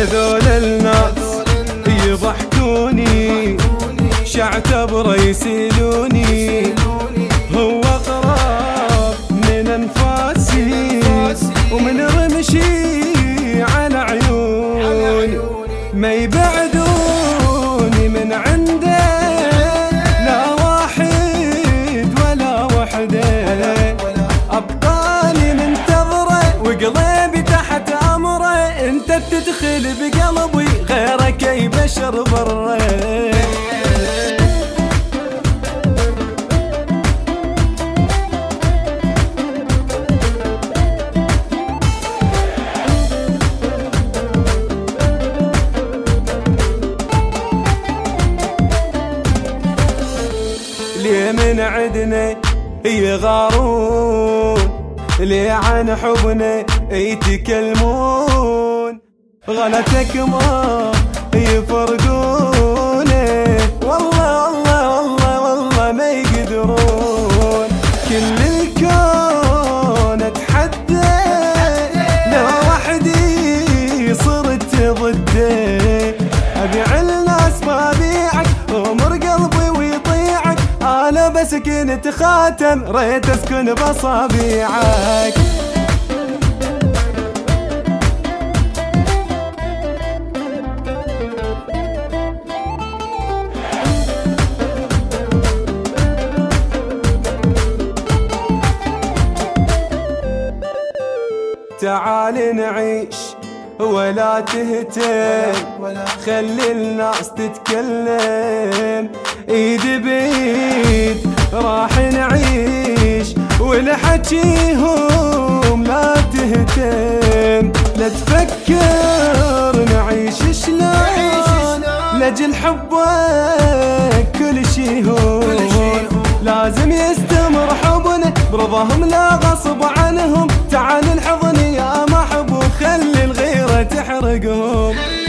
هذول الناس يضحكوني شعتبره يسيلوني، هو قراب من انفاسي ومن رمشي على عيوني، ما يبعدوني من عنده لا واحد ولا وحده، ابطالي منتظره وقلبي تحت امره، انت تدخل بقلبي غيرك اي بشر بره. ليه من عدنا يغارون، ليه عن حبنا يتكلمون، غلطك ما يفرقونه، والله والله والله والله ما يقدرون، كل الكون اتحدى لو وحدي صرت ضده، ابيع الناس ما بيعك عمر قلبي ويطيعك، انا بسكن خاتم ريت اسكن بصابيعك. تعال نعيش ولا تهتم، خلي الناس تتكلم، ايد بايد راح نعيش ولحكيهم لا تهتم، لا تفكر نعيش شلون لجل حبك كل شي هون، لازم يستمر حبنا برضاهم لا غصب عنهم، تعال الحضن يا محبوب خلي الغيرة تحرقهم.